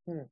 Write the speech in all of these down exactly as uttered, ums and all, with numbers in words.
Good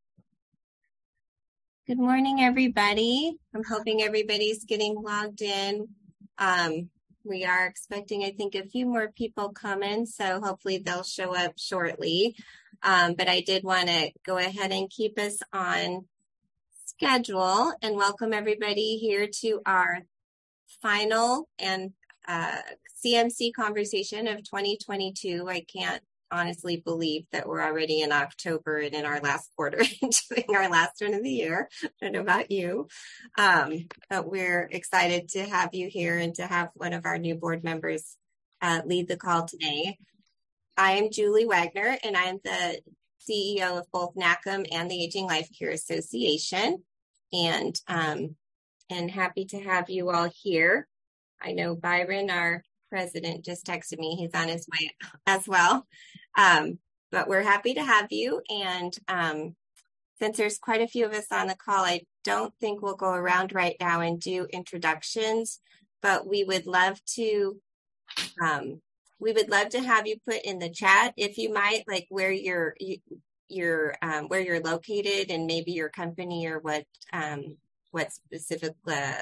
morning, everybody. I'm hoping everybody's getting logged in. Um, we are expecting, I think, a few more people coming, so hopefully they'll show up shortly. Um, but I did want to go ahead and keep us on schedule and welcome everybody here to our final and uh, C M C conversation of twenty twenty-two. I can't honestly believe that we're already in October and in our last quarter and doing our last one of the year. I don't know about you, um, but we're excited to have you here and to have one of our new board members uh, lead the call today. I am Julie Wagner, and I'm the C E O of both NACM and the Aging Life Care Association, and um, and happy to have you all here. I know Byron, our president, just texted me. He's on his way as well. Um, but we're happy to have you. And um, since there's quite a few of us on the call, I don't think we'll go around right now and do introductions, but we would love to, um, we would love to have you put in the chat, if you might, like where you're, you, you're, um, where you're located and maybe your company or what, um, what specific, uh,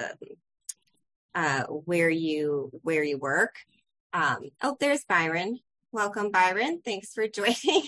uh, where you, where you work. Um, oh, there's Byron. Welcome, Byron. Thanks for joining.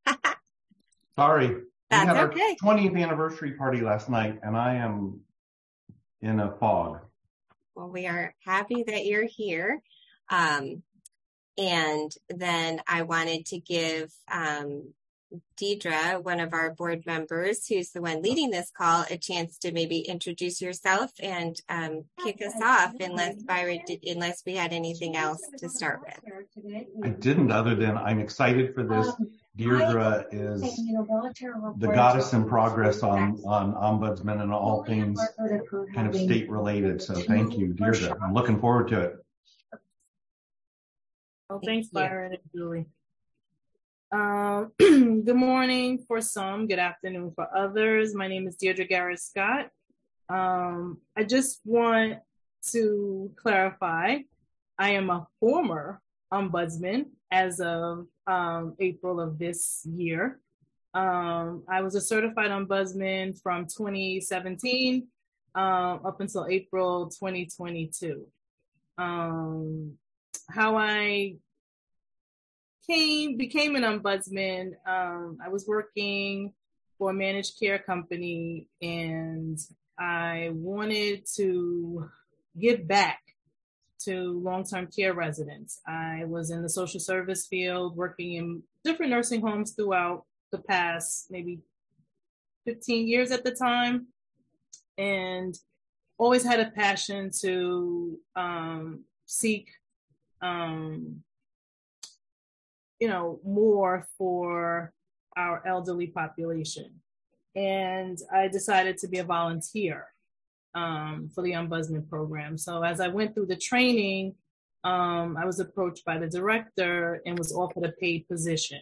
Sorry. That's we had okay. our twentieth anniversary party last night, and I am in a fog. Well, we are happy that you're here. Um, and then I wanted to give um, Deidre, one of our board members, who's the one leading this call, a chance to maybe introduce yourself and um, kick us off, unless Byron, did, unless we had anything else to start with. I didn't, other than I'm excited for this. Deirdre is the goddess in progress on, on ombudsman and all things kind of state related. So thank you, Deirdre. I'm looking forward to it. Oh, thanks, Byron and Julie. Um, good morning for some, good afternoon for others. My name is Deirdre Garrett Scott. Um, I just want to clarify, I am a former ombudsman as of um, April of this year. Um, I was a certified ombudsman from twenty seventeen um, up until April twenty twenty-two. Um, how I Came, became an ombudsman. Um, I was working for a managed care company, and I wanted to give back to long-term care residents. I was in the social service field, working in different nursing homes throughout the past maybe fifteen years at the time, and always had a passion to um, seek um, you know, more for our elderly population. And I decided to be a volunteer um, for the Ombudsman program. So as I went through the training, um, I was approached by the director and was offered a paid position.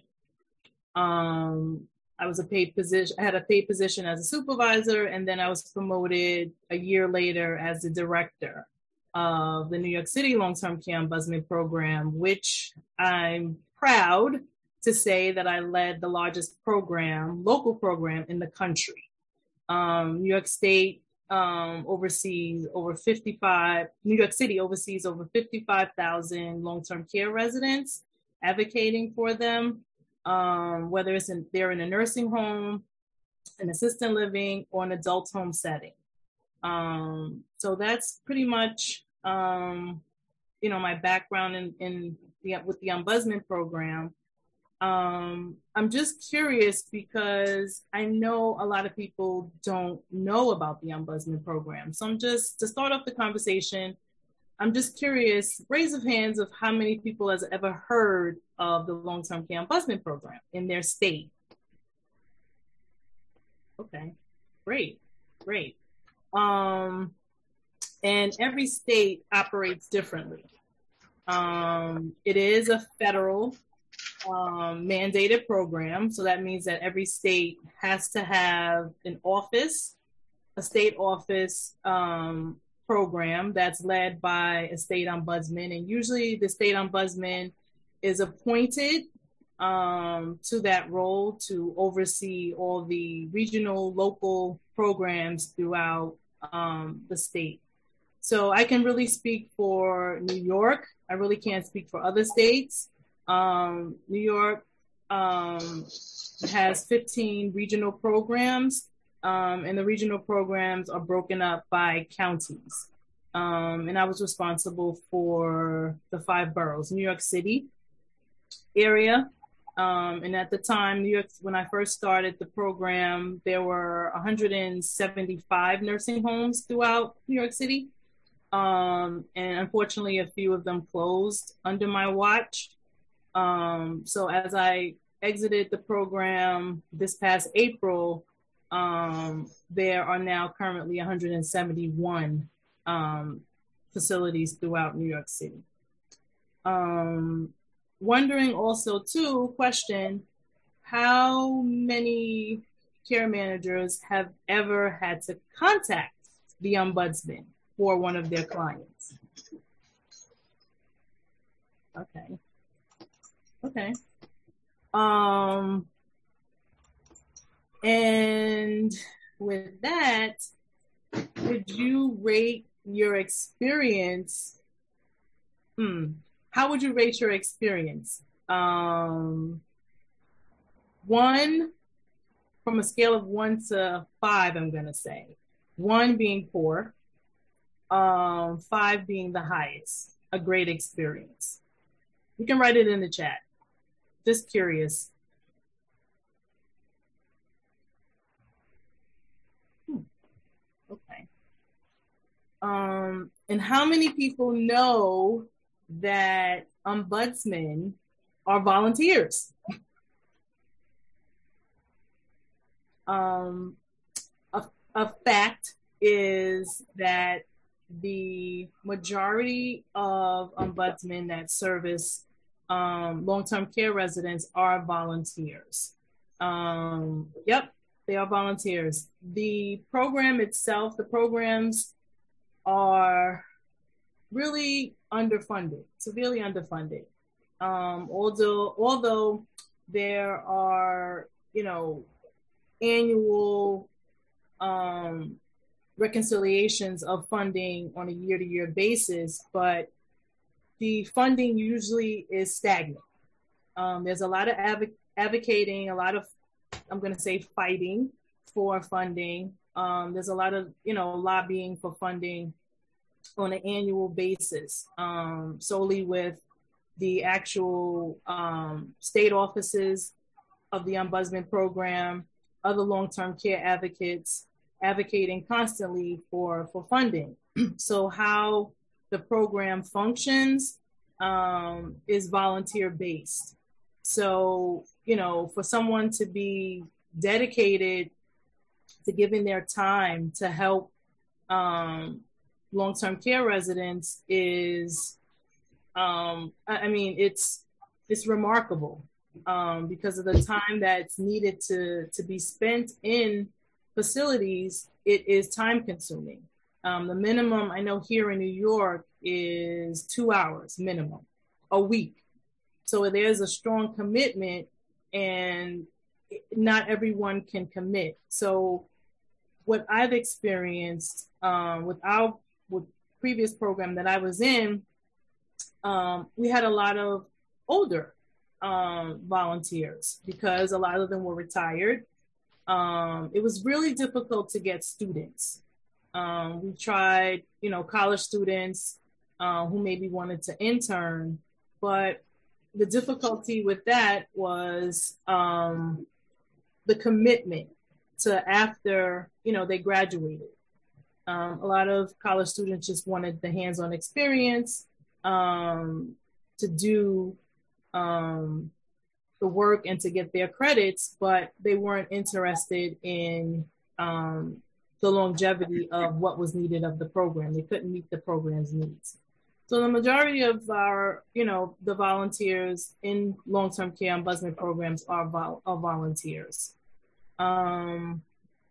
Um, I was a paid position, I had a paid position as a supervisor, and then I was promoted a year later as the director of the New York City Long-Term Care Ombudsman program, which I'm proud to say that I led the largest program, local program in the country. Um, New York State um, oversees over fifty-five, New York City oversees over fifty-five thousand long-term care residents, advocating for them, um, whether it's in, they're in a nursing home, an assisted living, or an adult home setting. Um, so that's pretty much, um, you know, my background in, in the, with the Ombudsman program. Um, I'm just curious because I know a lot of people don't know about the Ombudsman program. So I'm just, to start off the conversation, I'm just curious, raise of hands of how many people has ever heard of the Long-Term Care Ombudsman program in their state. Okay, great, great. Um, and every state operates differently. Um, it is a federal um, mandated program. So that means that every state has to have an office, a state office um, program that's led by a state ombudsman. And usually the state ombudsman is appointed um, to that role to oversee all the regional, local programs throughout um, the state. So I can really speak for New York. I really can't speak for other states. Um, New York um, has fifteen regional programs, um, and the regional programs are broken up by counties. Um, and I was responsible for the five boroughs, New York City area. Um, and at the time, New York, when I first started the program, there were one hundred seventy-five nursing homes throughout New York City. Um, and unfortunately, a few of them closed under my watch. Um, so as I exited the program this past April, um, there are now currently one hundred seventy-one um, facilities throughout New York City. Um, wondering also too, question, how many care managers have ever had to contact the ombudsman for one of their clients? Okay. Okay. Um, and with that, could you rate your experience? Hmm. How would you rate your experience? Um, one, from a scale of one to five, I'm going to say. One being poor, um, five being the highest, a great experience. You can write it in the chat. Just curious. Hmm. Okay. Um, and how many people know that ombudsmen are volunteers? Um, a, a fact is that the majority of ombudsmen that service um, long-term care residents are volunteers. Um, yep, they are volunteers. The program itself, the programs are really underfunded, severely underfunded. Um, although, although there are, you know, annual um, reconciliations of funding on a year-to-year basis, but the funding usually is stagnant. Um, there's a lot of adv- advocating, a lot of, I'm going to say, fighting for funding. Um, there's a lot of, you know, lobbying for funding on an annual basis, um, solely with the actual um, state offices of the Ombudsman program, other long-term care advocates advocating constantly for, for funding. So how the program functions um, is volunteer-based. So, you know, for someone to be dedicated to giving their time to help um, long-term care residents is, um, I mean, it's it's remarkable um, because of the time that's needed to, to be spent in facilities. It is time-consuming. Um, the minimum I know here in New York is two hours minimum a week. So there's a strong commitment, and not everyone can commit. So what I've experienced um, with our with previous program that I was in, um, we had a lot of older um, volunteers because a lot of them were retired. Um, it was really difficult to get students. Um, we tried, you know, college students uh, who maybe wanted to intern, but the difficulty with that was um, the commitment to after, you know, they graduated. Um, a lot of college students just wanted the hands-on experience um, to do um, the work and to get their credits, but they weren't interested in um, the longevity of what was needed of the program. They couldn't meet the program's needs. So the majority of our, you know, the volunteers in long-term care ombudsman programs are, vol- are volunteers. Um,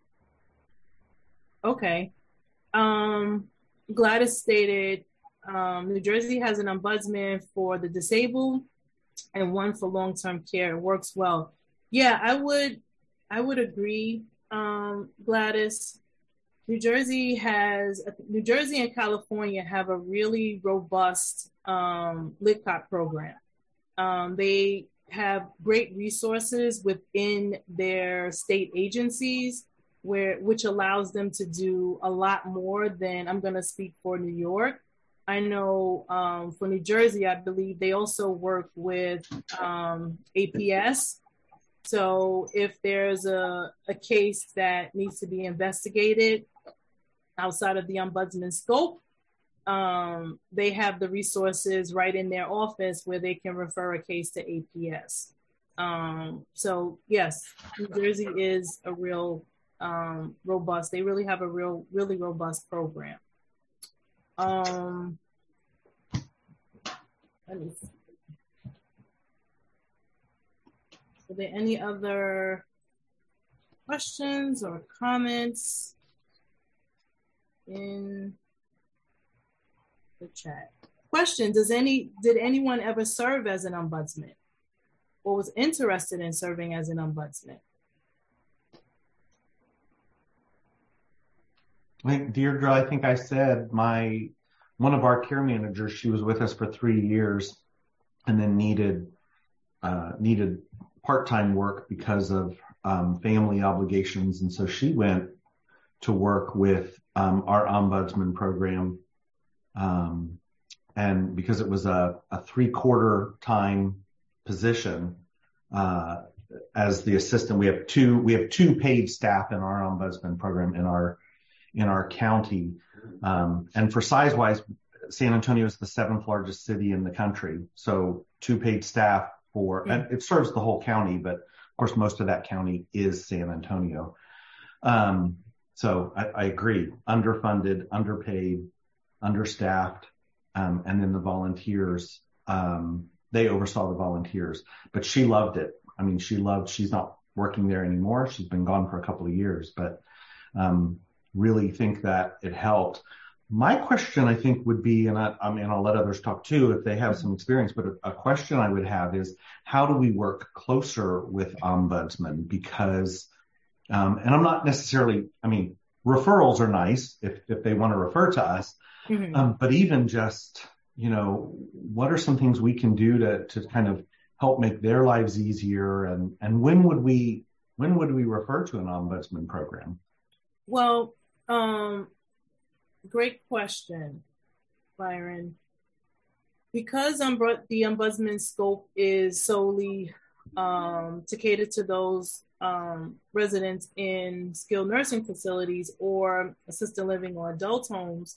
okay. Um, Gladys stated, um, New Jersey has an ombudsman for the disabled, and one for long-term care. It works well. Yeah, I would, I would agree, um, Gladys. New Jersey has, New Jersey and California have a really robust um, L I C O T program. Um, they have great resources within their state agencies, where which allows them to do a lot more than, I'm going to speak for New York. I know um, for New Jersey, I believe they also work with um, A P S. So if there's a, a case that needs to be investigated outside of the ombudsman scope, um, they have the resources right in their office where they can refer a case to A P S. Um, so yes, New Jersey is a real um, robust, they really have a real, really robust program. Um, let me see. Are there any other questions or comments in the chat? Question, does any, did anyone ever serve as an ombudsman or was interested in serving as an ombudsman? I think Deirdre, I think I said my, one of our care managers, she was with us for three years and then needed, uh, needed part-time work because of um, family obligations. And so she went to work with um, our ombudsman program. Um, and because it was a, a three-quarter time position uh, as the assistant, we have two, we have two paid staff in our ombudsman program in our, in our county. Um, and for size-wise, San Antonio is the seventh largest city in the country. So two paid staff for, and it serves the whole county, but of course, most of that county is San Antonio. Um, so I, I agree, underfunded, underpaid, understaffed, um, and then the volunteers, um, they oversaw the volunteers, but she loved it. I mean, she loved, she's not working there anymore. She's been gone for a couple of years, but, um, really think that it helped. My question, I think, would be, and I, I mean, I'll let others talk too if they have some experience, but a, a question I would have is, how do we work closer with ombudsmen? Because, um, and I'm not necessarily, I mean, referrals are nice if, if they want to refer to us, mm-hmm. um, but even just, you know, what are some things we can do to, to kind of help make their lives easier? And, and when would we, when would we refer to an ombudsman program? Well, um, great question, Byron. Because umbr- the ombudsman scope is solely um, to cater to those um, residents in skilled nursing facilities or assisted living or adult homes,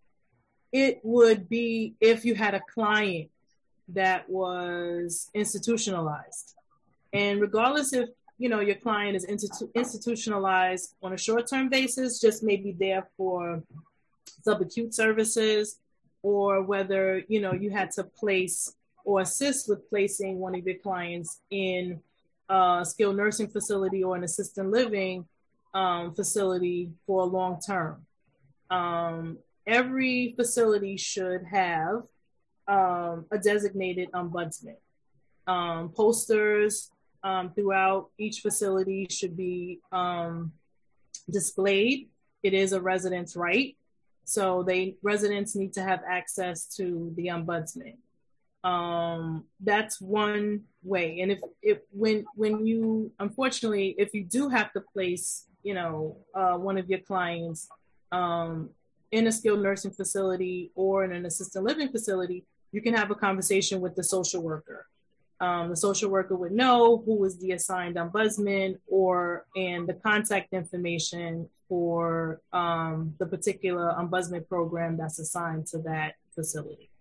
it would be if you had a client that was institutionalized. And regardless if, you know, your client is institu- institutionalized on a short-term basis, just maybe there for subacute services, or whether, you know, you had to place or assist with placing one of your clients in a skilled nursing facility or an assisted living um, facility for a long term. Um, every facility should have um, a designated ombudsman. Um, posters um, throughout each facility should be um, displayed. It is a resident's right. So they residents need to have access to the ombudsman. Um, that's one way. And if, if when when you, unfortunately, if you do have to place, you know, uh, one of your clients um, in a skilled nursing facility or in an assisted living facility, you can have a conversation with the social worker. Um, the social worker would know who is the assigned ombudsman or and the contact information for um, the particular ombudsman program that's assigned to that facility.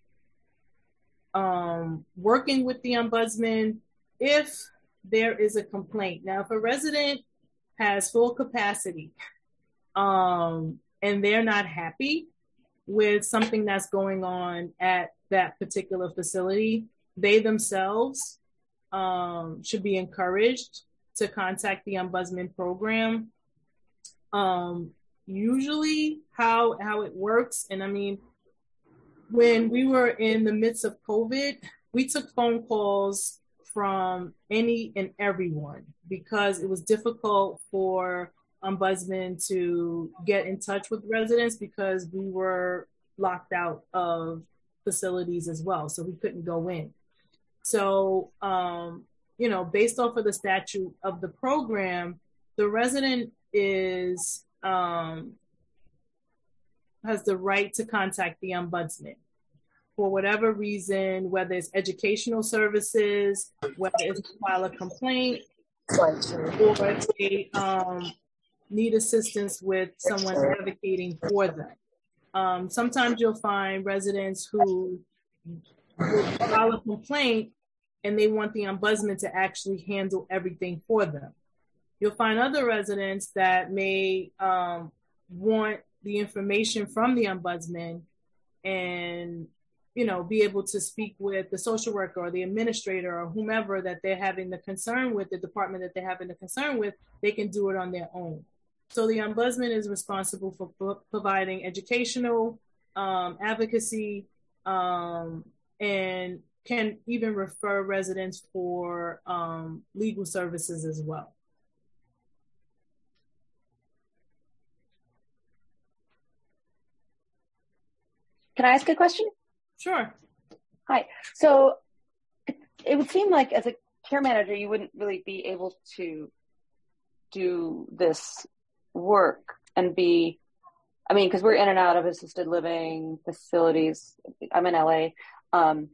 Um, working with the ombudsman, if there is a complaint. Now, if a resident has full capacity um, and they're not happy with something that's going on at that particular facility, they themselves um, should be encouraged to contact the ombudsman program. Um, usually how, how it works, and I mean, when we were in the midst of COVID, we took phone calls from any and everyone because it was difficult for ombudsman to get in touch with residents because we were locked out of facilities as well, so we couldn't go in. So, um, you know, based off of the statute of the program, the resident is um, has the right to contact the ombudsman for whatever reason, whether it's educational services, whether it's to file a complaint, or if they um, need assistance with someone advocating for them. Um, sometimes you'll find residents who will file a complaint and they want the ombudsman to actually handle everything for them. You'll find other residents that may um, want the information from the ombudsman and, you know, be able to speak with the social worker or the administrator or whomever that they're having the concern with, the department that they're having the concern with, they can do it on their own. So the ombudsman is responsible for pro- providing educational um, advocacy um, and can even refer residents for um, legal services as well. Can I ask a question? Sure. Hi. So it, it would seem like as a care manager, you wouldn't really be able to do this work and be, I mean, because we're in and out of assisted living facilities. I'm in L A. Um,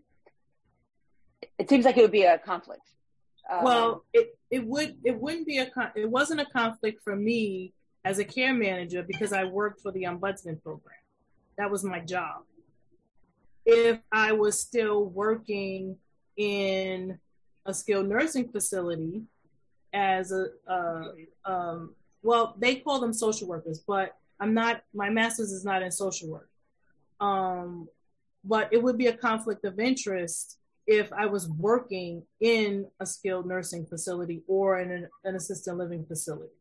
it seems like it would be a conflict. Um, well, it, it would, it wouldn't be a, con- it wasn't a conflict for me as a care manager because I worked for the ombudsman program. That was my job. If I was still working in a skilled nursing facility as a, uh, um, well, they call them social workers, but I'm not, my master's is not in social work. Um, but it would be a conflict of interest if I was working in a skilled nursing facility or in an, an assisted living facility.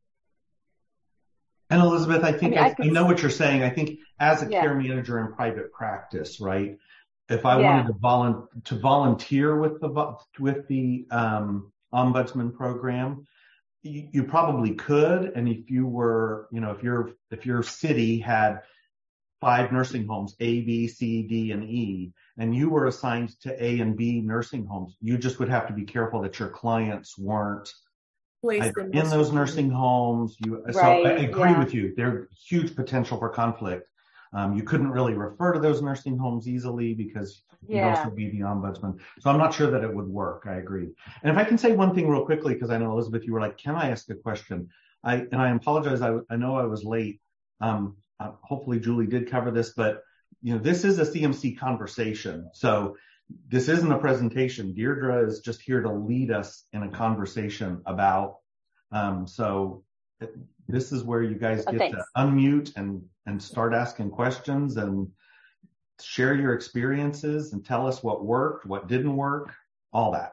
And Elizabeth, I think I, mean, I, I, I know what you're saying. I think as a yeah. care manager in private practice, right? If I yeah. wanted to, volu- to volunteer with the with the um, ombudsman program, you, you probably could. And if you were, you know, if your if your city had five nursing homes, A, B, C, D, and E, and you were assigned to A and B nursing homes, you just would have to be careful that your clients weren't in, in those nursing homes. You, right, so I, I agree yeah. with you. There's huge potential for conflict. Um, you couldn't really refer to those nursing homes easily because you'd yeah. also be the ombudsman. So I'm not sure that it would work. I agree. And if I can say one thing real quickly, because I know, Elizabeth, you were like, can I ask a question? I And I apologize. I, I know I was late. Um, uh, hopefully Julie did cover this, but you know, this is a C M C conversation. So this isn't a presentation. Deirdre is just here to lead us in a conversation about, um, so it, this is where you guys get oh, to unmute and, and start asking questions and share your experiences and tell us what worked, what didn't work, all that.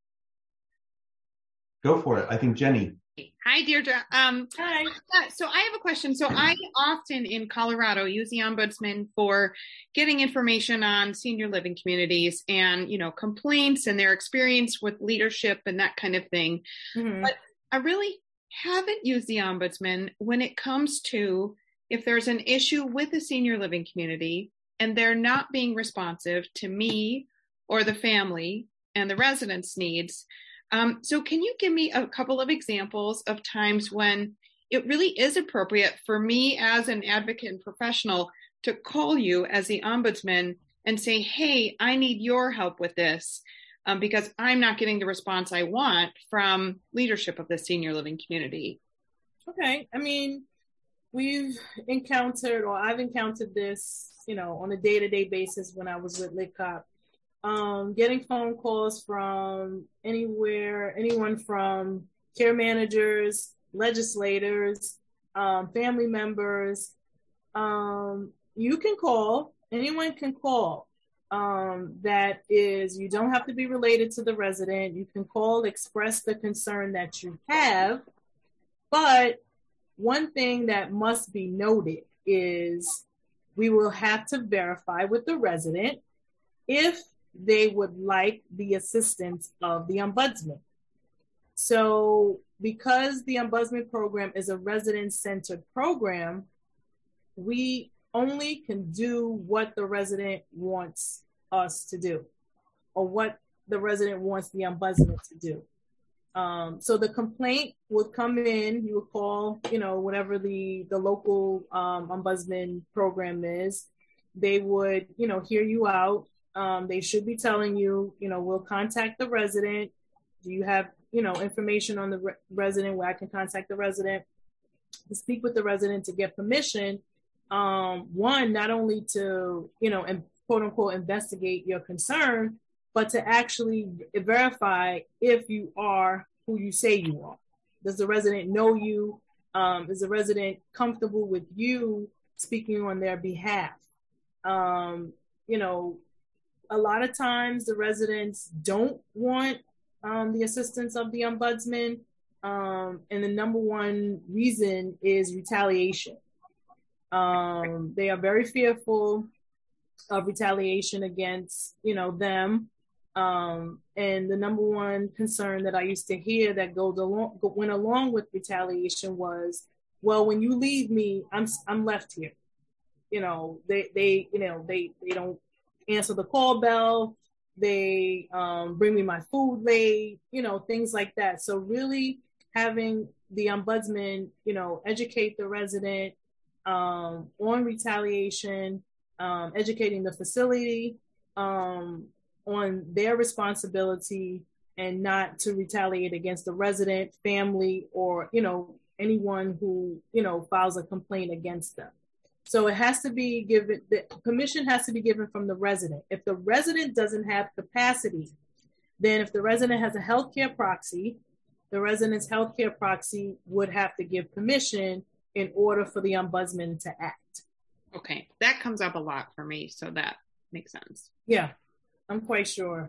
Go for it. I think Jenny. Hi, Deirdre. Um, Hi. Yeah, so I have a question. So I often in Colorado use the ombudsman for getting information on senior living communities and, you know, complaints and their experience with leadership and that kind of thing. Mm-hmm. But I really haven't used the ombudsman when it comes to if there's an issue with the senior living community and they're not being responsive to me or the family and the residents' needs. Um, so can you give me a couple of examples of times when it really is appropriate for me as an advocate and professional to call you as the ombudsman and say, hey, I need your help with this um, because I'm not getting the response I want from leadership of the senior living community? Okay. I mean, we've encountered, or I've encountered this, you know, on a day-to-day basis when I was with L I C C O P. Um, getting phone calls from anywhere, anyone from care managers, legislators, um, family members. Um, you can call, anyone can call. Um, that is, you don't have to be related to the resident. You can call, express the concern that you have. But one thing that must be noted is we will have to verify with the resident if they would like the assistance of the ombudsman. So because the ombudsman program is a resident-centered program, we only can do what the resident wants us to do, or what the resident wants the ombudsman to do. Um, so the complaint would come in, you would call, you know, whatever the, the local um, ombudsman program is. They would, you know, hear you out. Um, they should be telling you, you know, we'll contact the resident. Do you have, you know, information on the re- resident where I can contact the resident to speak with the resident to get permission? Um, one, not only to, you know, and quote unquote, investigate your concern, but to actually verify if you are who you say you are. Does the resident know you? Um, is the resident comfortable with you speaking on their behalf? Um, you know, a lot of times the residents don't want um, the assistance of the ombudsman. Um, and the number one reason is retaliation. Um, they are very fearful of retaliation against, you know, them. Um, and the number one concern that I used to hear that goes along, went along with retaliation was, well, when you leave me, I'm, I'm left here. You know, they, they, you know, they, they don't answer the call bell. They, um, bring me my food late, you know, things like that. So really having the ombudsman, you know, educate the resident, um, on retaliation, um, educating the facility, um, on their responsibility and not to retaliate against the resident, family, or, you know, anyone who, you know, files a complaint against them. So it has to be given, the permission has to be given from the resident. If the resident doesn't have capacity, then if the resident has a healthcare proxy, the resident's healthcare proxy would have to give permission in order for the ombudsman to act. Okay, that comes up a lot for me, so that makes sense. Yeah. I'm quite sure.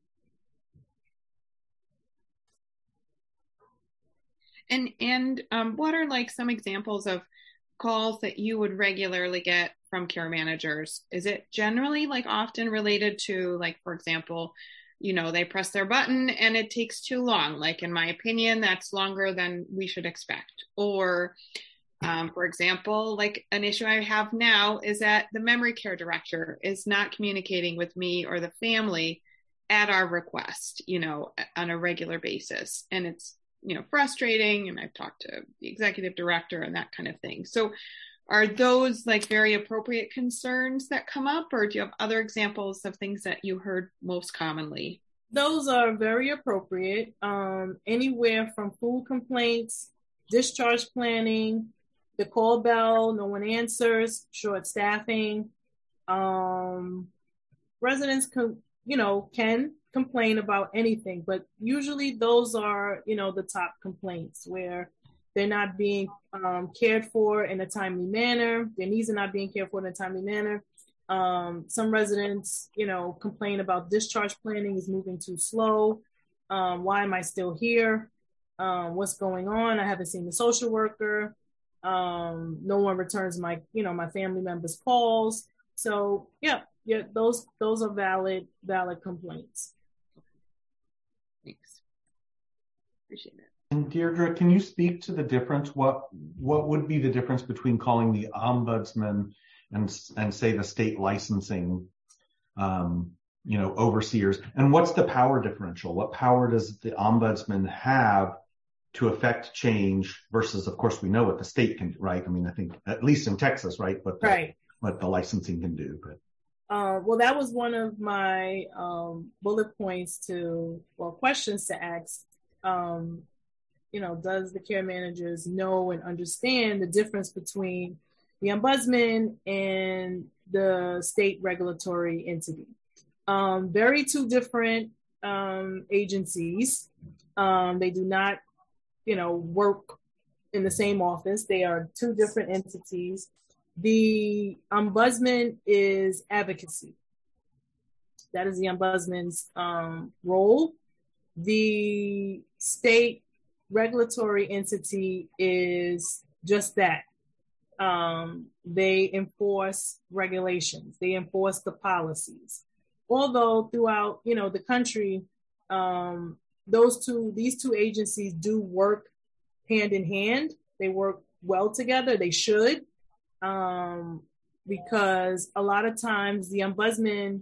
And and um, what are like some examples of calls that you would regularly get from care managers? Is it generally like often related to, like, for example, you know, they press their button and it takes too long. Like, in my opinion, that's longer than we should expect. Or Um, for example, like an issue I have now is that the memory care director is not communicating with me or the family at our request, you know, on a regular basis. And it's, you know, frustrating. And I've talked to the executive director and that kind of thing. So are those like very appropriate concerns that come up, or do you have other examples of things that you heard most commonly? Those are very appropriate. Um, anywhere from food complaints, discharge planning, the call bell, no one answers, short staffing. Um, residents can, you know, can complain about anything, but usually those are, you know, the top complaints where they're not being um, cared for in a timely manner. Their needs are not being cared for in a timely manner. Um, some residents, you know, complain about discharge planning is moving too slow. Um, why am I still here? Um, what's going on? I haven't seen the social worker. Um, no one returns my, you know, my family members' calls. So yeah, yeah, those, those are valid, valid complaints. Thanks. Appreciate it. And Deirdre, can you speak to the difference? What, what would be the difference between calling the ombudsman and, and say the state licensing, um, you know, overseers? And what's the power differential? What power does the ombudsman have to affect change versus, of course, we know what the state can do, right? I mean, I think at least in Texas, right? What the, right. what the licensing can do. But uh, well, that was one of my um, bullet points to, well, questions to ask. Um, you know, does the care managers know and understand the difference between the ombudsman and the state regulatory entity? Um, very two different um, agencies. Um, they do not, you know, work in the same office. They are two different entities. The ombudsman is advocacy. That is the ombudsman's um, role. The state regulatory entity is just that. Um, they enforce regulations. They enforce the policies. although throughout, you know, the country, um, those two, these two agencies do work hand in hand. They work well together. They should, um, because a lot of times the ombudsman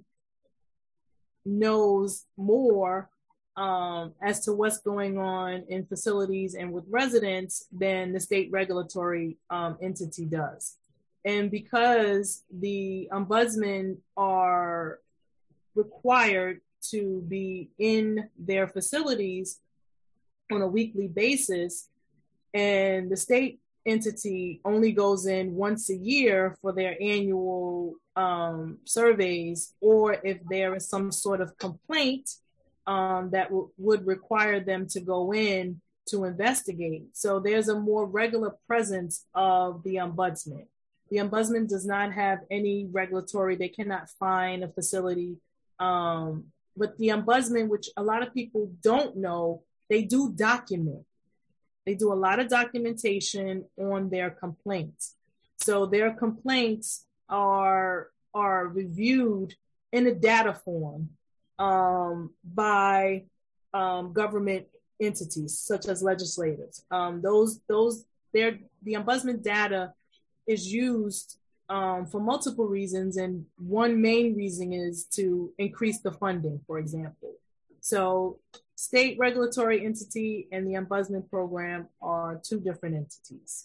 knows more um, as to what's going on in facilities and with residents than the state regulatory um, entity does. And because the ombudsmen are required to be in their facilities on a weekly basis, and the state entity only goes in once a year for their annual um, surveys, or if there is some sort of complaint um, that w- would require them to go in to investigate. So there's a more regular presence of the ombudsman. The ombudsman does not have any regulatory, they cannot fine a facility. Um, but the ombudsman, which a lot of people don't know, they do document. They do a lot of documentation on their complaints. So their complaints are, are reviewed in a data form um, by um, government entities, such as legislators. Um, those, those, the ombudsman data is used um, for multiple reasons. And one main reason is to increase the funding, for example. So state regulatory entity and the ombudsman program are two different entities.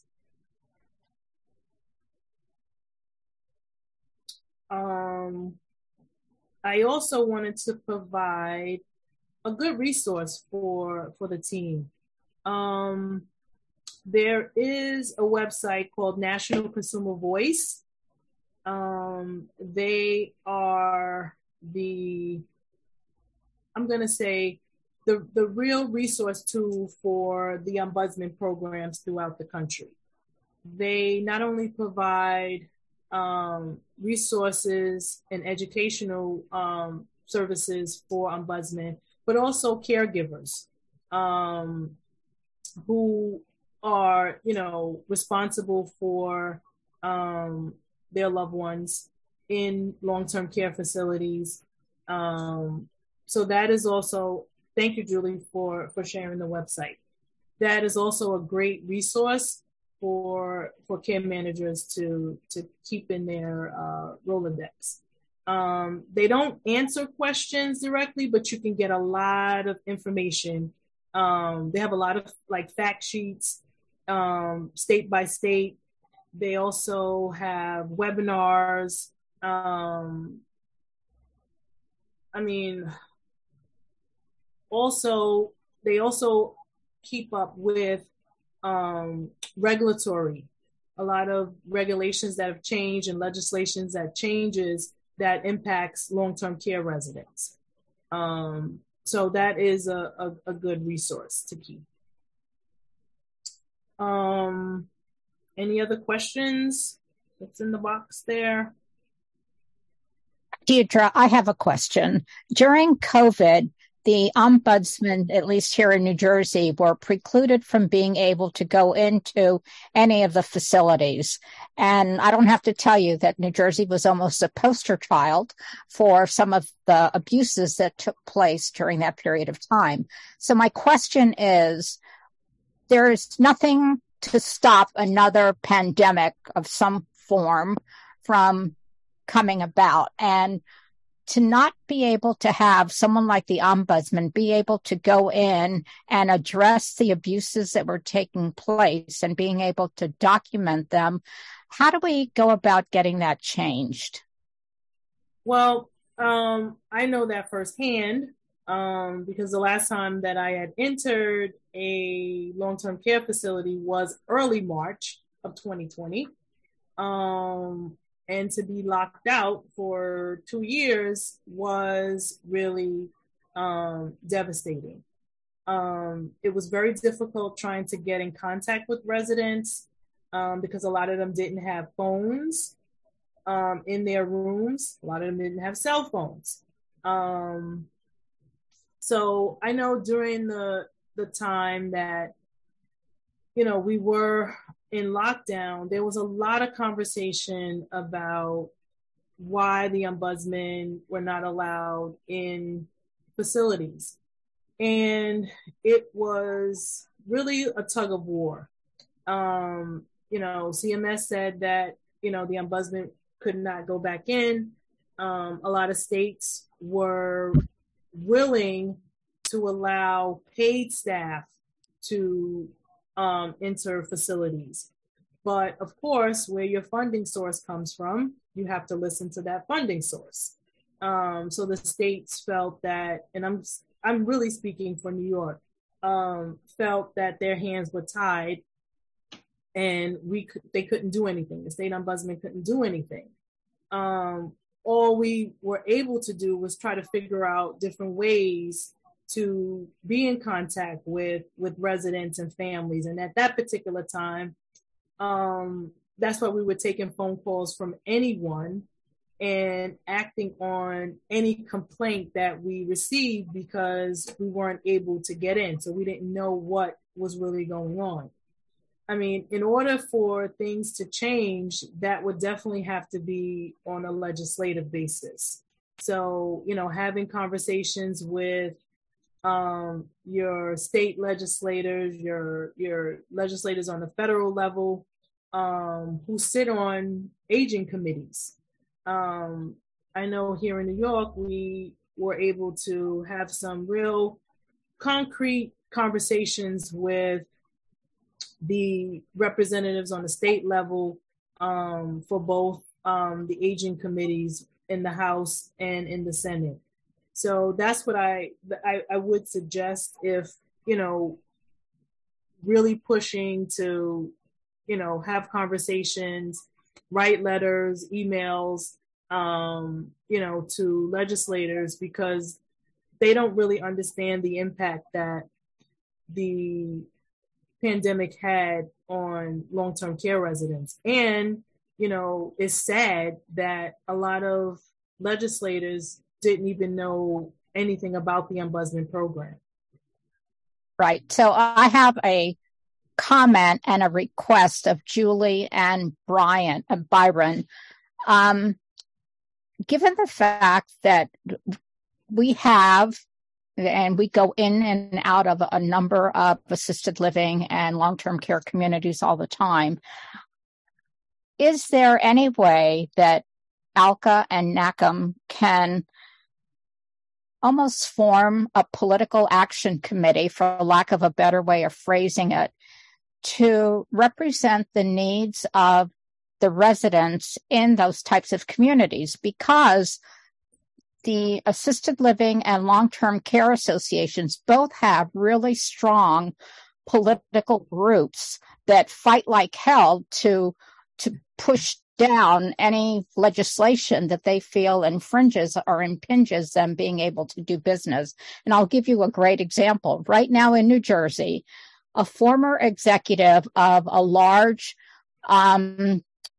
Um, I also wanted to provide a good resource for, for the team. Um, there is a website called National Consumer Voice. Um, they are the, I'm going to say, the, the real resource tool for the ombudsman programs throughout the country. They not only provide um, resources and educational um, services for ombudsmen, but also caregivers um, who are, you know, responsible for um, their loved ones in long-term care facilities. Um, so that is also, thank you, Julie, for, for sharing the website. That is also a great resource for, for care managers to, to keep in their uh, Rolodex. Um, they don't answer questions directly, but you can get a lot of information. Um, they have a lot of like fact sheets, um, state by state. They also have webinars. Um, I mean, also, they also keep up with um, regulatory, a lot of regulations that have changed and legislations that changes that impacts long-term care residents. Um, so that is a, a, a good resource to keep. Um, any other questions that's in the box there? Deirdre, I have a question. During COVID, the ombudsman, at least here in New Jersey, were precluded from being able to go into any of the facilities. And I don't have to tell you that New Jersey was almost a poster child for some of the abuses that took place during that period of time. So my question is, there is nothing to stop another pandemic of some form from coming about. And to not be able to have someone like the ombudsman be able to go in and address the abuses that were taking place and being able to document them, how do we go about getting that changed? Well, um, I know that firsthand um, because the last time that I had entered a long-term care facility was early March of twenty twenty. Um, And to be locked out for two years was really um, devastating. Um, it was very difficult trying to get in contact with residents um, because a lot of them didn't have phones um, in their rooms. A lot of them didn't have cell phones. Um, so I know during the the time that, you know, we were in lockdown, there was a lot of conversation about why the ombudsman were not allowed in facilities. And it was really a tug of war. Um, you know, C M S said that, you know, the ombudsman could not go back in. Um, a lot of states were willing to allow paid staff to um, enter facilities. But of course, where your funding source comes from, you have to listen to that funding source. Um, so the states felt that, and I'm I'm really speaking for New York, um, felt that their hands were tied, and we could, they couldn't do anything. The state ombudsman couldn't do anything. Um, all we were able to do was try to figure out different ways to be in contact with with residents and families. And at that particular time, um, that's why we were taking phone calls from anyone and acting on any complaint that we received, because we weren't able to get in. So we didn't know what was really going on. I mean, in order for things to change, that would definitely have to be on a legislative basis. So, you know, having conversations with um, your state legislators, your your legislators on the federal level, um, who sit on aging committees. Um, I know here in New York, we were able to have some real concrete conversations with the representatives on the state level um, for both um, the aging committees in the House and in the Senate. So that's what I, I I would suggest, if, you know, really pushing to, you know, have conversations, write letters, emails, um, you know, to legislators, because they don't really understand the impact that the pandemic had on long-term care residents. And, you know, it's sad that a lot of legislators didn't even know anything about the ombudsman program. Right. So I have a comment and a request of Julie and Brian, uh, Byron. Um, given the fact that we have, and we go in and out of a number of assisted living and long-term care communities all the time, is there any way that ALCA and NACM can almost form a political action committee, for lack of a better way of phrasing it, to represent the needs of the residents in those types of communities? Because the assisted living and long-term care associations both have really strong political groups that fight like hell to to push down any legislation that they feel infringes or impinges them being able to do business. And I'll give you a great example. Right now in New Jersey, a former executive of a large um,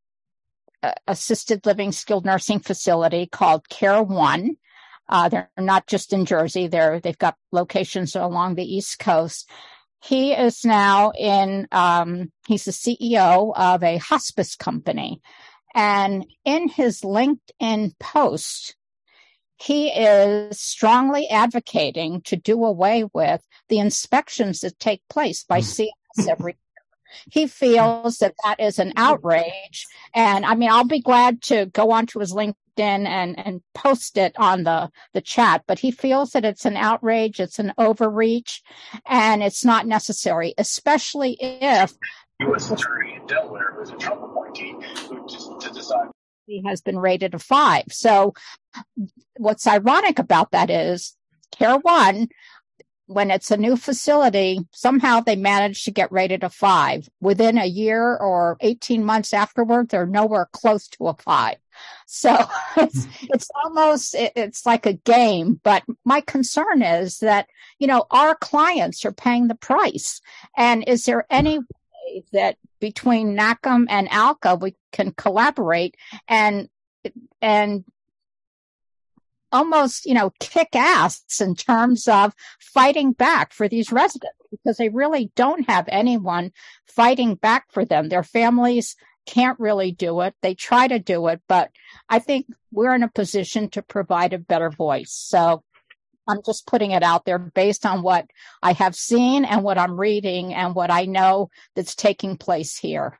assisted living skilled nursing facility called Care One. Uh, they're not just in Jersey. They're, they've got locations along the East Coast. He is now in, um, he's the C E O of a hospice company. And in his LinkedIn post, he is strongly advocating to do away with the inspections that take place by C M S every year. He feels that that is an outrage. And I mean, I'll be glad to go onto his LinkedIn and, and post it on the, the chat, but he feels that it's an outrage, it's an overreach, and it's not necessary, especially if U S attorney in Delaware who is a Trump appointee who just to decide he has been rated a five. So what's ironic about that is Care One, when it's a new facility, somehow they manage to get rated a five. Within a year or eighteen months afterward, they're nowhere close to a five. So it's, it's almost, it, it's like a game. But my concern is that, you know, our clients are paying the price. And is there any way that between NACM and ALCA, we can collaborate and, and almost, you know, kick ass in terms of fighting back for these residents, because they really don't have anyone fighting back for them. Their families can't really do it. They try to do it, but I think we're in a position to provide a better voice. So I'm just putting it out there based on what I have seen and what I'm reading and what I know that's taking place here.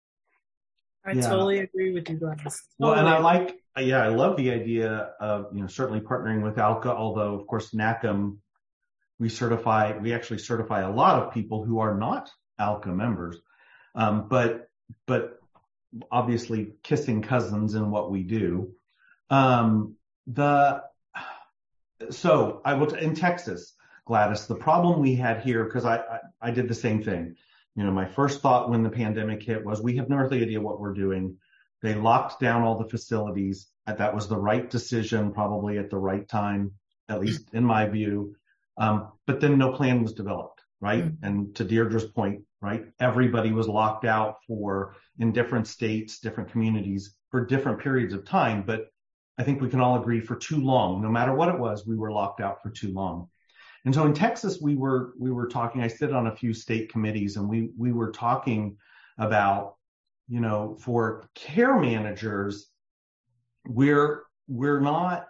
I Yeah. totally agree with you guys. Totally. Well, and I like, yeah, I love the idea of, you know, certainly partnering with ALCA, although of course NACM, we certify, we actually certify a lot of people who are not ALCA members. Um, but, but obviously kissing cousins in what we do. Um, the, so I will, in Texas, Gladys, the problem we had here, because I, I, I did the same thing. You know, my first thought when the pandemic hit was we have no earthly idea what we're doing. They locked down all the facilities. That was the right decision, probably at the right time, at least in my view. Um, but then no plan was developed, right? Mm-hmm. And to Deirdre's point, right? Everybody was locked out for, in different states, different communities for different periods of time. But I think we can all agree for too long, no matter what it was, we were locked out for too long. And so in Texas, we were, we were talking, I sit on a few state committees and we, we were talking about, you know, for care managers, we're, we're not,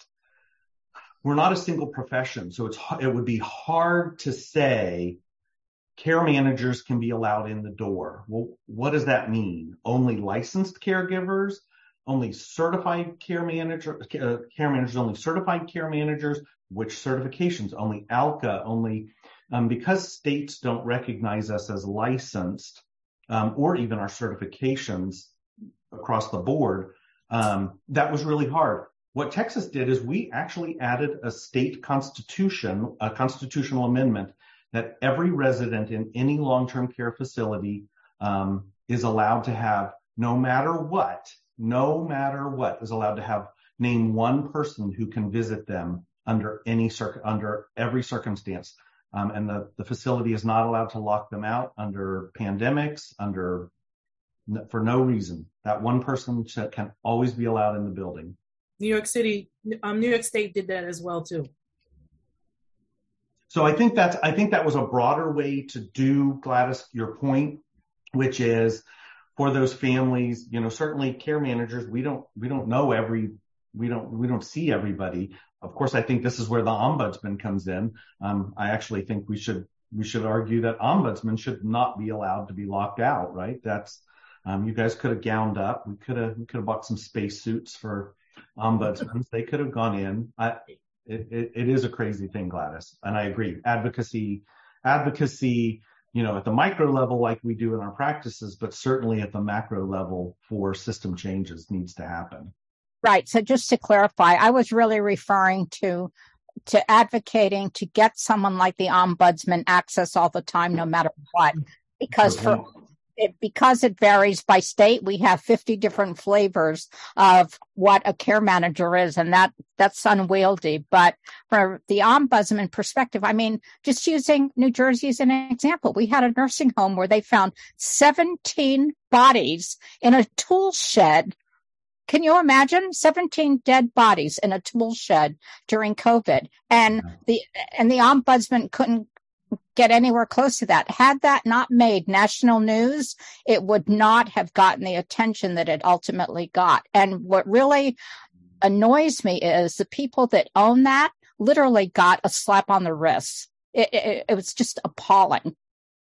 we're not a single profession. So it's, it would be hard to say care managers can be allowed in the door. Well, what does that mean? Only licensed caregivers, only certified care manager, uh, care managers, only certified care managers, which certifications, only ALCA, only, um, because states don't recognize us as licensed, um, or even our certifications across the board. Um, that was really hard. What Texas did is we actually added a state constitution, a constitutional amendment that every resident in any long-term care facility, um, is allowed to have, no matter what, no matter what, is allowed to have, name one person who can visit them under any circ, under every circumstance. Um, and the, the facility is not allowed to lock them out under pandemics, under, for no reason. That one person can always be allowed in the building. New York City, um, New York State did that as well too. So I think that's, I think that was a broader way to do, Gladys, your point, which is for those families, you know, certainly care managers, we don't, we don't know every, we don't, we don't see everybody. Of course, I think this is where the ombudsman comes in. Um, I actually think we should, we should argue that ombudsmen should not be allowed to be locked out, right? That's, um, you guys could have gowned up. We could have, we could have bought some space suits for ombudsmen. They could have gone in. I, it, it, it is a crazy thing, Gladys. And I agree. Advocacy, advocacy, you know, at the micro level, like we do in our practices, but certainly at the macro level for system changes needs to happen. Right. So just to clarify, I was really referring to to advocating to get someone like the ombudsman access all the time, no matter what, because for it, because it varies by state, we have fifty different flavors of what a care manager is, and that that's unwieldy. But for the ombudsman perspective, I mean, just using New Jersey as an example, we had a nursing home where they found seventeen bodies in a tool shed. Can you imagine seventeen dead bodies in a tool shed during COVID? And the, and the ombudsman couldn't get anywhere close to that. Had that not made national news, it would not have gotten the attention that it ultimately got. And what really annoys me is the people that own that literally got a slap on the wrist. It, it, it was just appalling.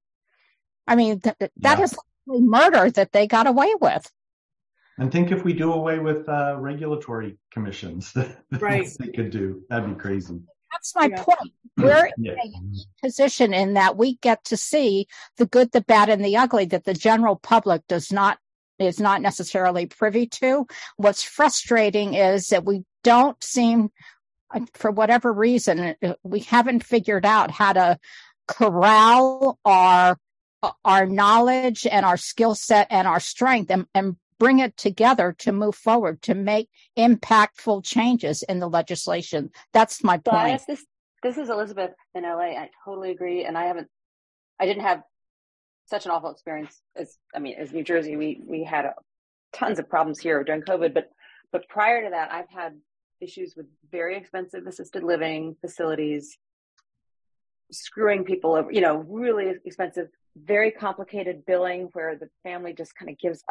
I mean, th- that yeah. is murder that they got away with. And think if we do away with uh, regulatory commissions that right. they could do, that'd be crazy. That's my yeah. point. We're yeah. in a position in that we get to see the good, the bad, and the ugly that the general public does not, is not necessarily privy to. What's frustrating is that we don't seem, for whatever reason, we haven't figured out how to corral our, our knowledge and our skill set and our strength and, and bring it together to move forward, to make impactful changes in the legislation. That's my so point. This, this is Elizabeth in L A. I totally agree. And I haven't, I didn't have such an awful experience as, I mean, as New Jersey, we, we had a, tons of problems here during COVID, but, but prior to that, I've had issues with very expensive assisted living facilities, screwing people over, you know, really expensive, very complicated billing where the family just kind of gives up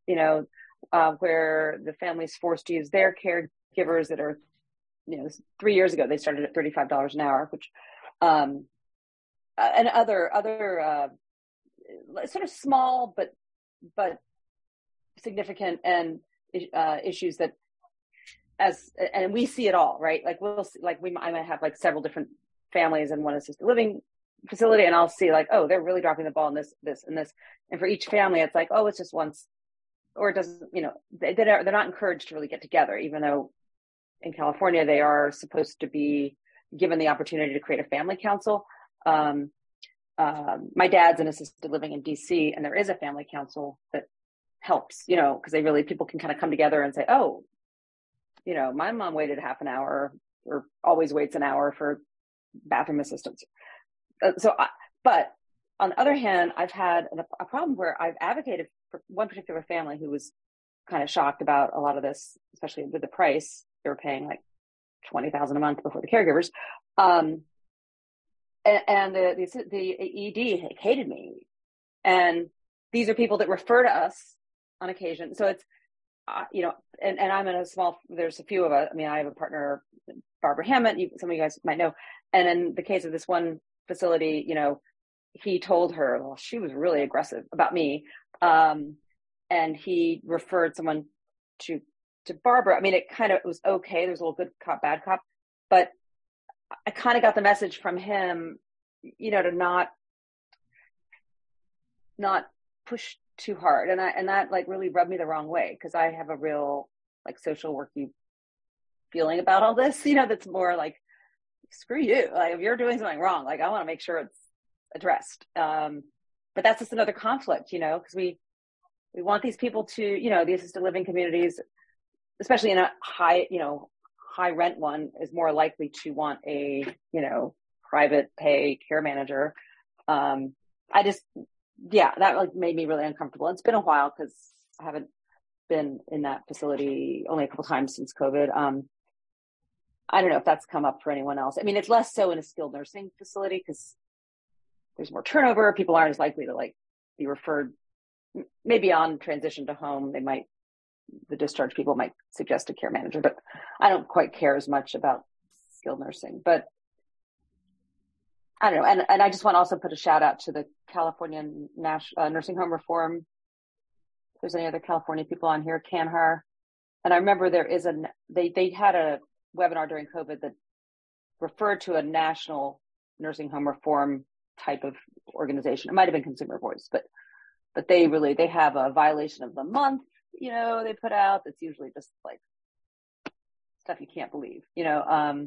you know, uh, where the family's forced to use their caregivers that are, you know, three years ago, they started at thirty-five dollars an hour, which, um, and other, other, uh, sort of small, but, but significant and, uh, issues that as, and we see it all, right? Like we'll see, like we, I might have like several different families in one assisted living facility, and I'll see like, oh, they're really dropping the ball in this, this, and this. And for each family, it's like, oh, it's just once, or it doesn't, you know, they, they're, they're not encouraged to really get together, even though in California, they are supposed to be given the opportunity to create a family council. Um, um, my dad's in assisted living in D C, and there is a family council that helps, you know, because they really, people can kind of come together and say, oh, you know, my mom waited half an hour or always waits an hour for bathroom assistance. Uh, so, I, but on the other hand, I've had a, a problem where I've advocated for one particular family who was kind of shocked about a lot of this, especially with the price. They were paying like twenty thousand dollars a month before the caregivers. Um, and, and the, the, the E D hated me. And these are people that refer to us on occasion. So it's, uh, you know, and, and I'm in a small, there's a few of us. I mean, I have a partner, Barbara Hammett, you, some of you guys might know. And in the case of this one facility, you know, he told her, well, she was really aggressive about me. Um, and he referred someone to to Barbara. I mean, it kind of it was okay. There's a little good cop, bad cop, but I kind of got the message from him, you know, to not, not push too hard. And I, and that like really rubbed me the wrong way. Cause I have a real like social worky feeling about all this, you know, that's more like, screw you. Like if you're doing something wrong, like I want to make sure it's addressed. Um, but that's just another conflict, you know, cause we, we want these people to, you know, the assisted living communities, especially in a high, you know, high rent one, is more likely to want a, you know, private pay care manager. Um, I just, yeah, that like made me really uncomfortable. It's been a while because I haven't been in that facility only a couple times since COVID. Um, I don't know if that's come up for anyone else. I mean, it's less so in a skilled nursing facility because there's more turnover. People aren't as likely to like be referred. Maybe on transition to home, they might, the discharge people might suggest a care manager, but I don't quite care as much about skilled nursing. But I don't know. And, and I just want to also put a shout out to the California Nash, uh, Nursing Home Reform. If there's any other California people on here, CANHAR. And I remember there is a, they, they had a webinar during COVID that referred to a national nursing home reform type of organization. It might have been Consumer Voice, but but they really, they have a violation of the month, you know, they put out that's usually just like stuff you can't believe, you know. Um,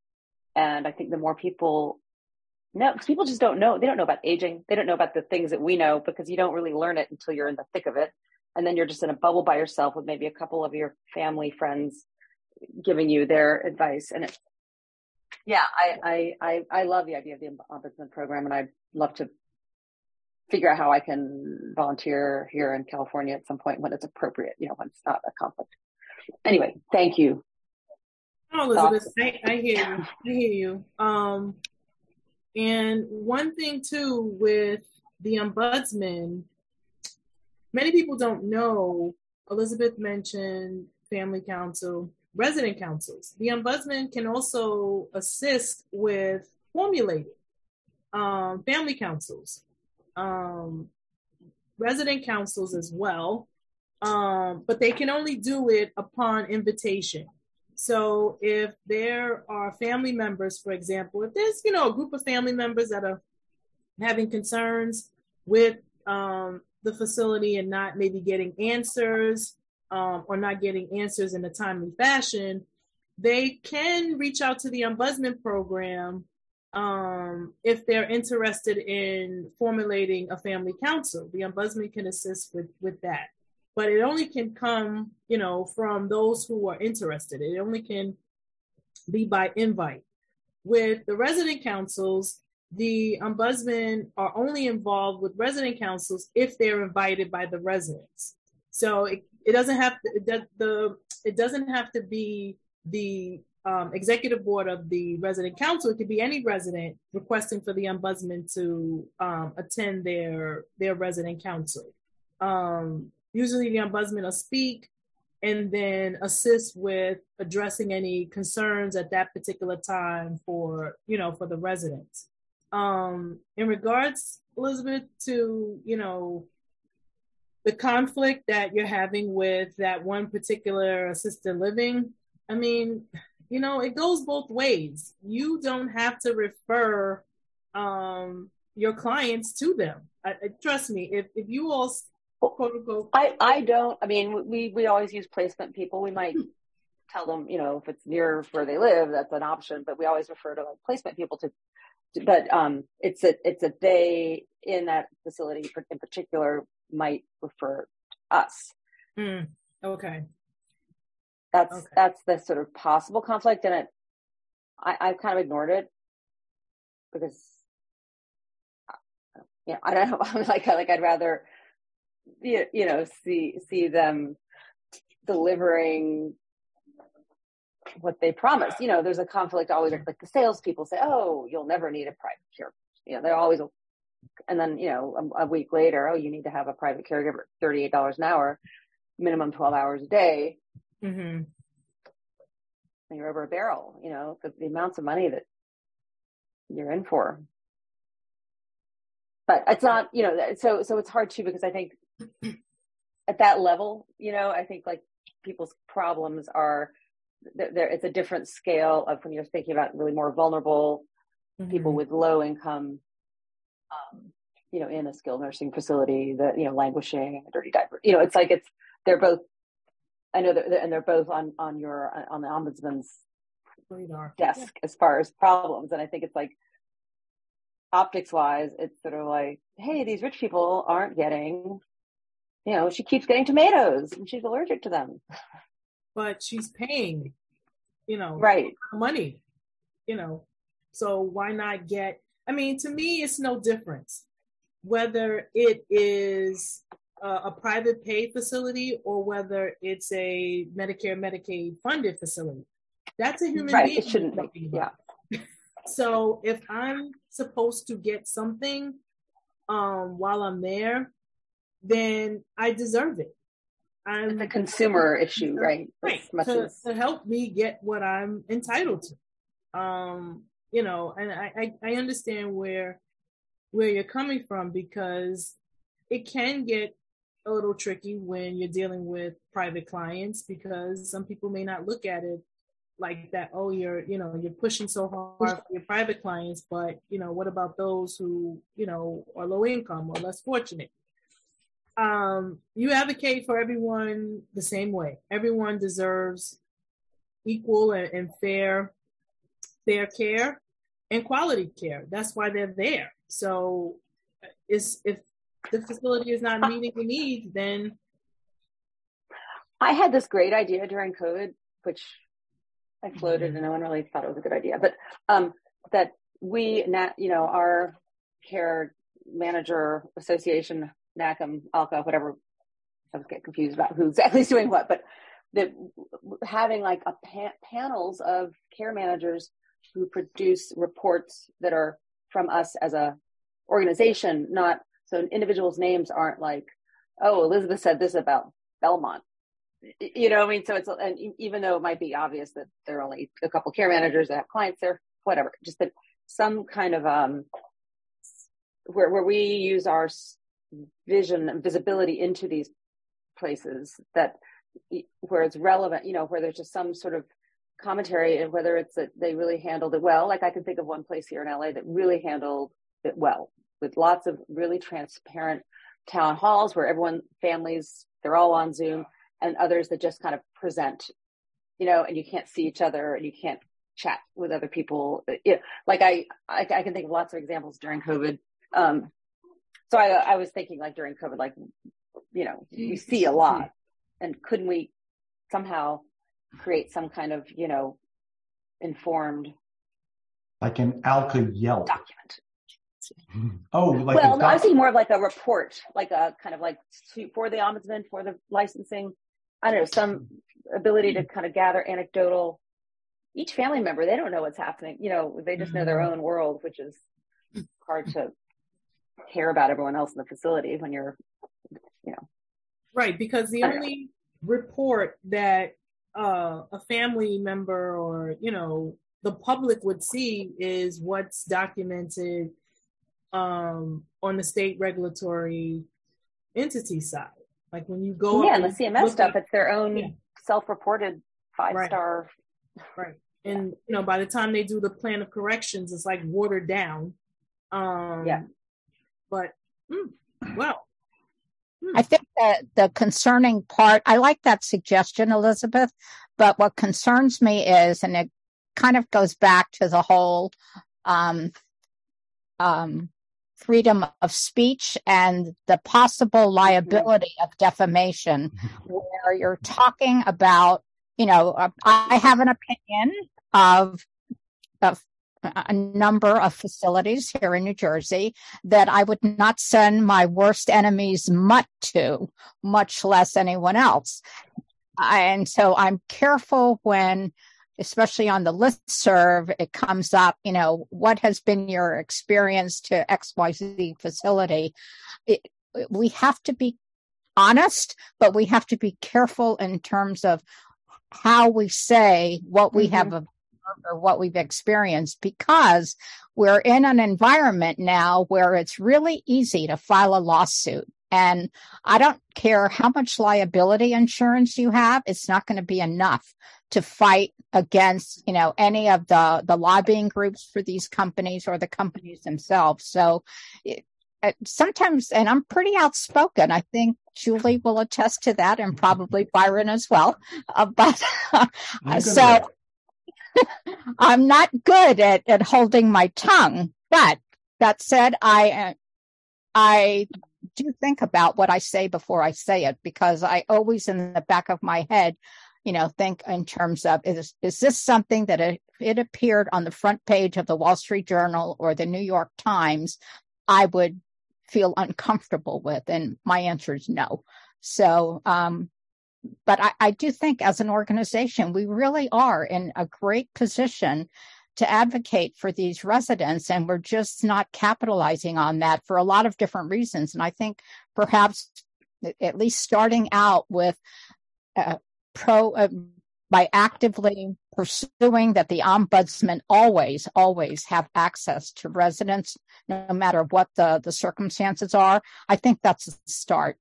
and I think the more people know, because people just don't know, they don't know about aging. They don't know about the things that we know because you don't really learn it until you're in the thick of it. And then you're just in a bubble by yourself with maybe a couple of your family friends giving you their advice. And it, yeah, I, I, I, I love the idea of the Ombudsman program, and I'd love to figure out how I can volunteer here in California at some point when it's appropriate, you know, when it's not a conflict. Anyway, thank you. Oh, Elizabeth, I, I hear you. I hear you. Um, and one thing too with the Ombudsman, many people don't know, Elizabeth mentioned family council, resident councils. The Ombudsman can also assist with formulating um, family councils. Um, resident councils as well, um, but they can only do it upon invitation. So if there are family members, for example, if there's, you know, a group of family members that are having concerns with um, the facility and not maybe getting answers um, or not getting answers in a timely fashion, they can reach out to the Ombudsman program Um, if they're interested in formulating a family council. The Ombudsman can assist with, with that. But it only can come, you know, from those who are interested. It only can be by invite. With the resident councils, the Ombudsman are only involved with resident councils if they're invited by the residents. So it, it doesn't have to, it, does, the, it doesn't have to be the Um, executive board of the resident council. It could be any resident requesting for the Ombudsman to um, attend their their resident council. Um, usually the ombudsman will speak and then assist with addressing any concerns at that particular time for, you know, for the residents. Um, in regards, Elizabeth, to, you know, the conflict that you're having with that one particular assisted living, I mean, you know, it goes both ways. You don't have to refer um, your clients to them. I, I, trust me, if, if you all quote unquote, I, I don't, I mean, we, we always use placement people. We might tell them, you know, if it's near where they live, that's an option, but we always refer to like placement people to, to but um, it's a, it's a they in that facility in particular might refer to us. Mm, okay. That's, okay. that's the sort of possible conflict. And it, I, I've kind of ignored it because, you know, I don't know, I'm like, like I'd rather, you know, see, see them delivering what they promise. You know, there's a conflict always, like the salespeople say, oh, you'll never need a private care. You know, they're always, and then, you know, a, a week later, oh, you need to have a private caregiver, thirty-eight dollars an hour, minimum twelve hours a day. Mm-hmm. And you're over a barrel, you know, the, the amounts of money that you're in for. But it's not, you know, so, so it's hard too, because I think at that level, you know, I think like people's problems are there. It's a different scale of when you're thinking about really more vulnerable mm-hmm. people with low income, um, you know, in a skilled nursing facility that, you know, languishing, a dirty diaper, you know, it's like, it's, they're both, I know that, and they're both on, on your, on the ombudsman's radar desk yeah. as far as problems. And I think it's like, optics wise, it's sort of like, hey, these rich people aren't getting, you know, she keeps getting tomatoes and she's allergic to them. But she's paying, you know, right. money, you know, so why not get, I mean, to me, it's no difference whether it is a, a private pay facility or whether it's a Medicare, Medicaid funded facility. That's a human right. being. It shouldn't be, yeah. So if I'm supposed to get something um, while I'm there, then I deserve it. I'm it's a consumer issue, right? Right. To, as... to help me get what I'm entitled to. Um, you know, and I, I, I understand where where you're coming from, because it can get a little tricky when you're dealing with private clients, because some people may not look at it like that. Oh, you're, you know, you're pushing so hard for your private clients, but, you know, what about those who, you know, are low income or less fortunate? Um, you advocate for everyone the same way. Everyone deserves equal and, and fair, fair care and quality care. That's why they're there. So is, if the facility is not meeting the needs, then. I had this great idea during COVID, which I floated and no one really thought it was a good idea, but um, that we, you know, our care manager association, NACM, ALCA, whatever, I was getting confused about who exactly is doing what, but that having like a pa- panels of care managers who produce reports that are from us as a organization, not, so individuals' names aren't like, oh, Elizabeth said this about Belmont. You know what I mean? So it's, and even though it might be obvious that there are only a couple care managers that have clients there, whatever, just that some kind of, um, where, where we use our vision and visibility into these places that, where it's relevant, you know, where there's just some sort of commentary, and whether it's that they really handled it well. Like I can think of one place here in L A that really handled it well, with lots of really transparent town halls where everyone, families, they're all on Zoom, and others that just kind of present, you know, and you can't see each other and you can't chat with other people. It, like I, I, I can think of lots of examples during COVID. Um, so I, I was thinking like during COVID, like, you know, we see a lot, and couldn't we somehow create some kind of, you know, informed, like an ALCA Yelp document? Oh, like well, no, I was thinking more of like a report, like a kind of like to, for the ombudsman, for the licensing. I don't know, some ability to kind of gather anecdotal. Each family member, they don't know what's happening. You know, they just know their own world, which is hard to care about everyone else in the facility when you're, you know. Right, because the only report that uh, a family member or, you know, the public would see is what's documented um, on the state regulatory entity side. Like when you go yeah, up and the C M S stuff, at, it's their own yeah. self-reported five-star. Right. right. And, you know, by the time they do the plan of corrections, it's like watered down. Um, yeah. But, mm, well. Mm. I think that the concerning part, I like that suggestion, Elizabeth, but what concerns me is, and it kind of goes back to the whole um, um, freedom of speech and the possible liability of defamation, where you're talking about, you know, uh, I have an opinion of, of a number of facilities here in New Jersey that I would not send my worst enemy's mutt to, much less anyone else. And so I'm careful when, especially on the listserv, it comes up, you know, what has been your experience to X Y Z facility? It, we have to be honest, but we have to be careful in terms of how we say what we mm-hmm. have observed or what we've experienced, because we're in an environment now where it's really easy to file a lawsuit. And I don't care how much liability insurance you have, it's not going to be enough to fight against, you know, any of the, the lobbying groups for these companies or the companies themselves. So it, it, sometimes, and I'm pretty outspoken, I think Julie will attest to that, and probably Byron as well. Uh, but uh, so I'm not good at, at holding my tongue. But that said, I, I do think about what I say before I say it, because I always in the back of my head, you know, think in terms of, is, is this something that it, it appeared on the front page of the Wall Street Journal or the New York Times, I would feel uncomfortable with? And my answer is no. So, um, but I, I do think as an organization, we really are in a great position to advocate for these residents, and we're just not capitalizing on that for a lot of different reasons. And I think perhaps at least starting out with uh, pro uh, by actively pursuing that the ombudsman always, always have access to residents, no matter what the, the circumstances are. I think that's a start.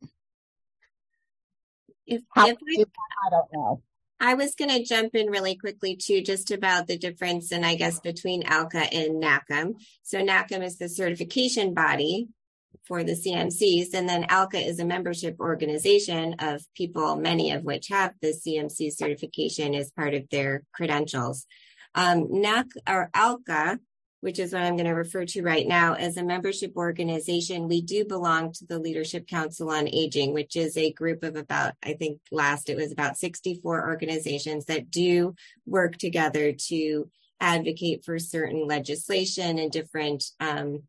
If, How if I, I don't know. I was going to jump in really quickly too, just about the difference, and I guess between ALCA and NACM. So NACM is the certification body for the C M Cs, and then ALCA is a membership organization of people, many of which have the C M C certification as part of their credentials. Um, NAC or ALCA, which is what I'm going to refer to right now as a membership organization, we do belong to the Leadership Council on Aging, which is a group of about, I think last it was about sixty-four organizations that do work together to advocate for certain legislation and different um,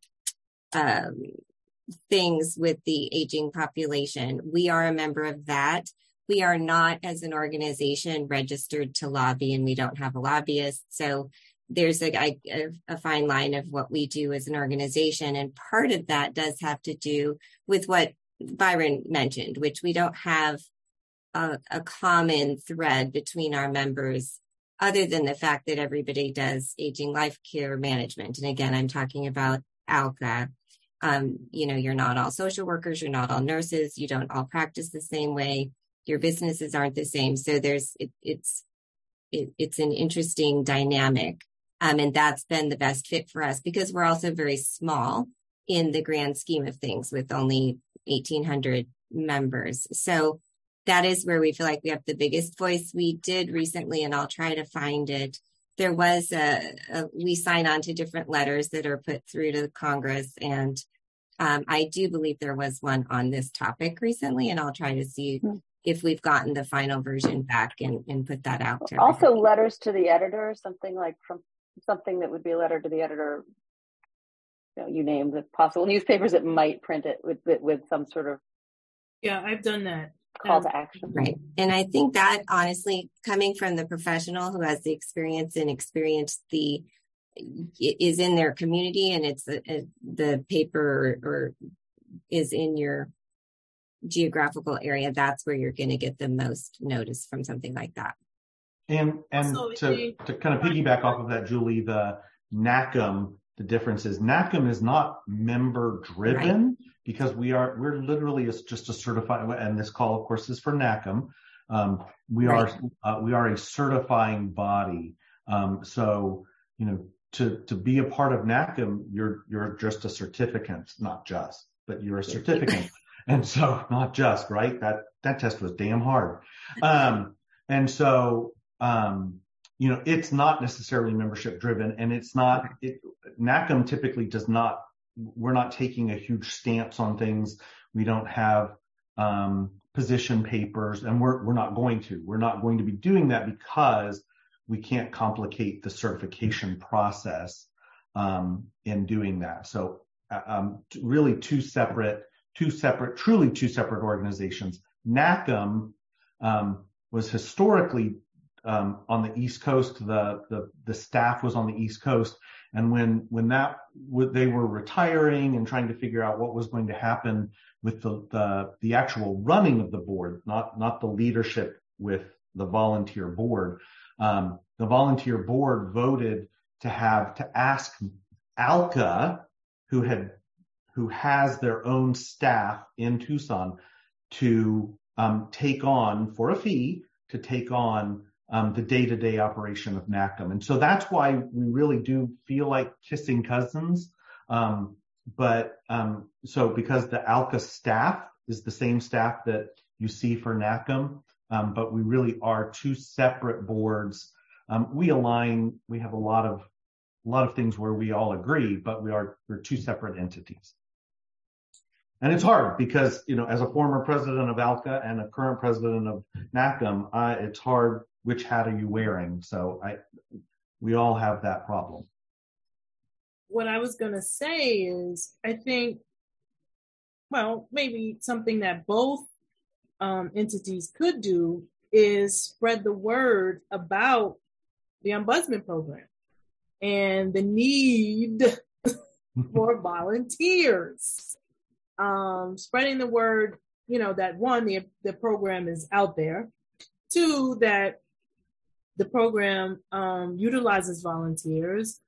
um, things with the aging population. We are a member of that. We are not, as an organization, registered to lobby, and we don't have a lobbyist. So there's a, a, a fine line of what we do as an organization. And part of that does have to do with what Byron mentioned, which we don't have a, a common thread between our members, other than the fact that everybody does aging life care management. And again, I'm talking about ALCA. Um, you know, you're not all social workers, you're not all nurses, you don't all practice the same way, your businesses aren't the same. So there's, it, it's, it, it's an interesting dynamic. Um, and that's been the best fit for us because we're also very small in the grand scheme of things with only eighteen hundred members. So that is where we feel like we have the biggest voice. We did recently, and I'll try to find it. There was a, a we sign on to different letters that are put through to Congress. And um, I do believe there was one on this topic recently, and I'll try to see mm-hmm. if we've gotten the final version back and, and put that out. To also everybody. Letters to the editor, something like from something that would be a letter to the editor. You know, you name the possible newspapers that might print it with with some sort of yeah, I've done that call um, to action. Right, and I think that honestly, coming from the professional who has the experience and experienced the is in their community, and it's a, a, the paper or, or is in your geographical area, that's where you're going to get the most notice from something like that. And and Also, to, it- to kind of piggyback off of that, Julie, the NACM, the difference is NACM is not member driven, right, because we are, we're literally just a certified, and this call, of course, is for NACM. Um, we right. are, uh, we are a certifying body. Um, so, you know, to, to be a part of NACM, you're, you're just a certificant, not just, but you're a certificant. And so not just, right? That, that test was damn hard. Um, and so, um, you know, it's not necessarily membership driven, and it's not, it, NACM typically does not, we're not taking a huge stance on things. We don't have, um, position papers, and we're, we're not going to, we're not going to be doing that because we can't complicate the certification process, um, in doing that. So, um, really two separate, two separate, truly two separate organizations. NACM, um, was historically, um, on the East Coast. The, the, the staff was on the East Coast. And when, when that, they were retiring and trying to figure out what was going to happen with the, the, the actual running of the board, not, not the leadership with the volunteer board. Um, the volunteer board voted to have, to ask ALCA, who had, who has their own staff in Tucson, to, um, take on, for a fee, to take on, um, the day-to-day operation of NACM. And so that's why we really do feel like kissing cousins. Um, but, um, so because the ALCA staff is the same staff that you see for NACM, um, but we really are two separate boards. Um, we align, we have a lot of, a lot of things where we all agree, but we are, we're two separate entities. And it's hard because, you know, as a former president of ALCA and a current president of NACM, uh, it's hard. Which hat are you wearing? So I, we all have that problem. What I was going to say is, I think, well, maybe something that both um, entities could do is spread the word about the Ombudsman program and the need for volunteers. Um, spreading the word, you know, that one, the, the program is out there. Two, that the program um, utilizes volunteers.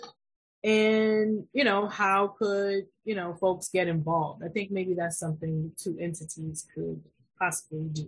And, you know, how could, you know, folks get involved? I think maybe that's something two entities could possibly do.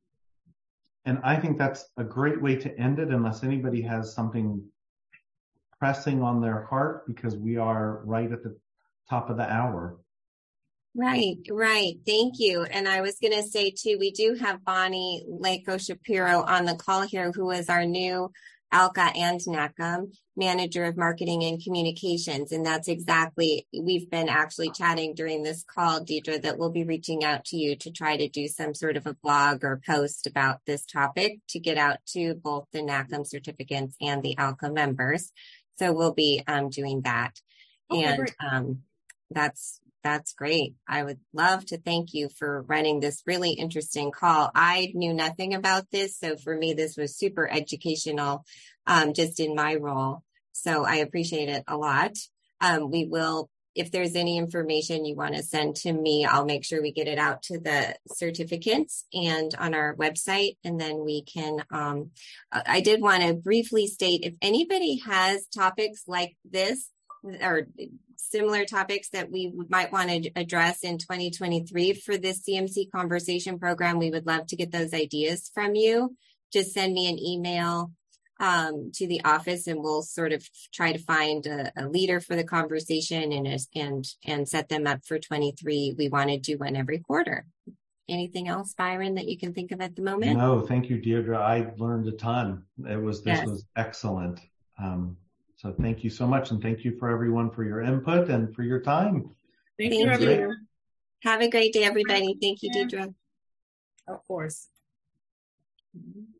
And I think that's a great way to end it, unless anybody has something pressing on their heart, because we are right at the top of the hour. Right, right. Thank you. And I was going to say, too, we do have Bonnie Lako Shapiro on the call here, who is our new ALCA and NACM manager of marketing and communications. And that's exactly, we've been actually chatting during this call, Deidre, that we'll be reaching out to you to try to do some sort of a blog or post about this topic to get out to both the NACM certificates and the ALCA members. So we'll be um, doing that. Okay, and great. um, that's That's great. I would love to thank you for running this really interesting call. I knew nothing about this, so for me, this was super educational, um, just in my role. So I appreciate it a lot. Um, we will, if there's any information you want to send to me, I'll make sure we get it out to the certificates and on our website, and then we can, um, I did want to briefly state, if anybody has topics like this, or similar topics that we might want to address in twenty twenty-three for this C M C conversation program, we would love to get those ideas from you. Just send me an email um, to the office, and we'll sort of try to find a, a leader for the conversation and and and set them up for twenty-three. We want to do one every quarter. Anything else, Byron, that you can think of at the moment? No, thank you, Deirdre. I learned a ton. It was this yes. was excellent. Um, So thank you so much. And thank you for everyone for your input and for your time. Thank, thank you, everyone. you. Have a great day, everybody. Thank you, Deidre. Of course. Mm-hmm.